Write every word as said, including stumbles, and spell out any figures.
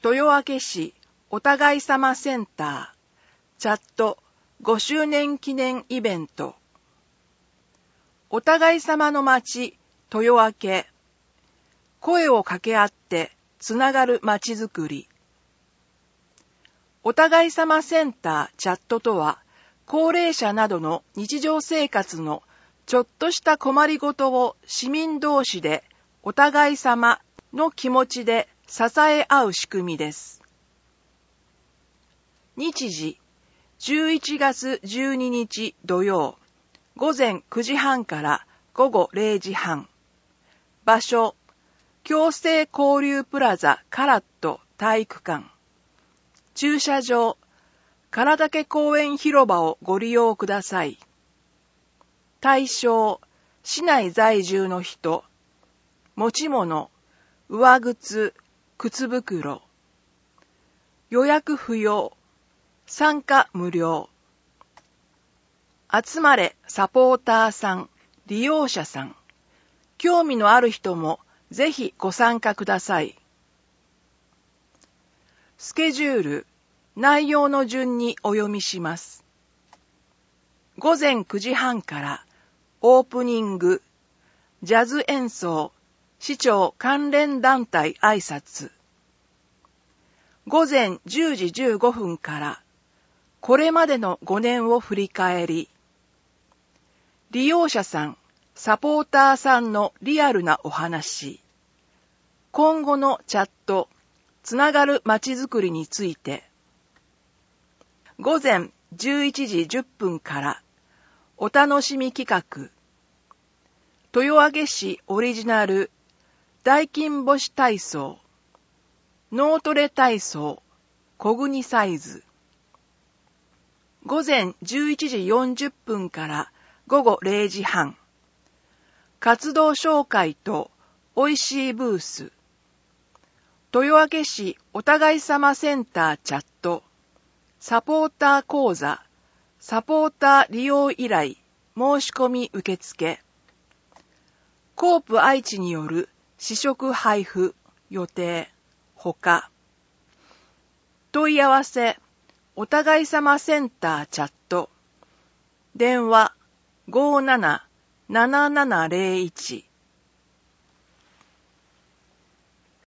豊明市お互いさまセンターチャットごしゅうねん記念イベント。お互いさまの町豊明、声を掛け合ってつながるまちづくり。お互いさまセンターチャットとは、高齢者などの日常生活のちょっとした困りごとを市民同士でお互いさまの気持ちで支え合う仕組みです。日時じゅういちがつじゅうににち土曜午前くじはんから午後れいじはん。場所共生交流プラザカラット体育館。駐車場唐竹公園広場をご利用ください。対象市内在住の人。持ち物上靴、靴袋。予約不要。参加無料。集まれサポーターさん、利用者さん。興味のある人もぜひご参加ください。スケジュール、内容の順にお読みします。午前くじはんからオープニング、ジャズ演奏、市長関連団体挨拶。午前じゅうじじゅうごふんからこれまでのごねんを振り返り。利用者さん、サポーターさんのリアルなお話。今後のチャット、つながるまちづくりについて。午前じゅういちじじゅっぷんからお楽しみ企画。豊明市オリジナル大金星体操。脳トレ体操、小国サイズ。午前じゅういちじよんじゅっぷんから午後れいじはん。活動紹介とおいしいブース。豊明市お互いさまセンターチャット。サポーター講座。サポーター利用依頼。申し込み受付。コープ愛知による試食配布予定。ほか。問い合わせ。お互いさまセンターチャット。電話ごーなななななぜろいち